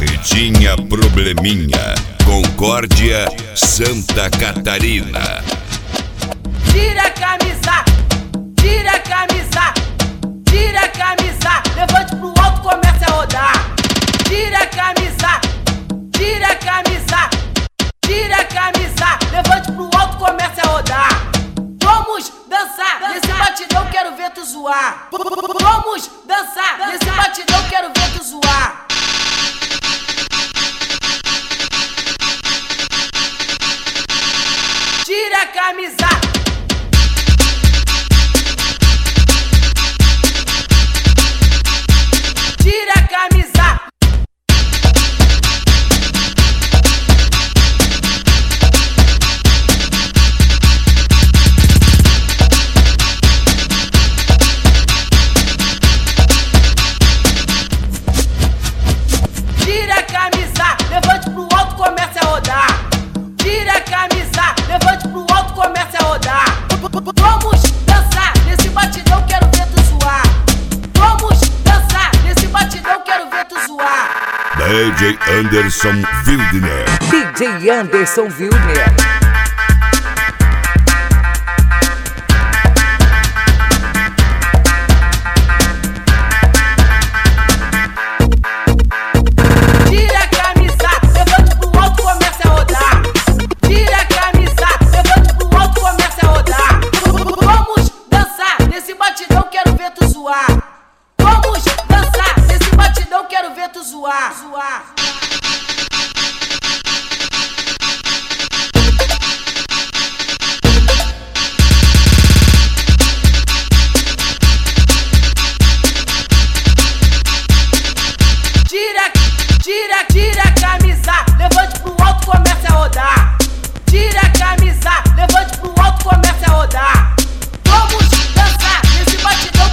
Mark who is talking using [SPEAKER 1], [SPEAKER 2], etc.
[SPEAKER 1] Barretinha Probleminha, Concórdia, Santa Catarina.
[SPEAKER 2] Tira a camisa, tira a camisa, tira a camisa, levante pro alto, comece a rodar. Tira a camisa, tira a camisa, tira a camisa, levante pro alto, comece a rodar. Vamos dançar, nesse batidão quero ver tu zoar. Vamos dançar, nesse batidão quero ver tu zoar. Tira a camisa. Tira a camisa. Tira a camisa, levante pro alto, comece a rodar. Tira a camisa, levante pro alto, comece a rodar. Vamos dançar, nesse batidão quero ver tu zoar. Vamos dançar, nesse batidão quero ver tu zoar.
[SPEAKER 1] DJ Anderson Wildner.
[SPEAKER 3] DJ Anderson Wildner.
[SPEAKER 2] Tira a camisa, levante pro alto, comece a rodar. Tira a camisa, levante pro alto, comece a rodar. Vamos dançar, nesse batidão quero ver tu zoar. Vamos dançar, nesse batidão quero ver tu zoar. Tira a camisa, levante pro alto, comece a rodar. Tira a camisa, levante pro alto, comece a rodar. Vamos dançar, nesse batidão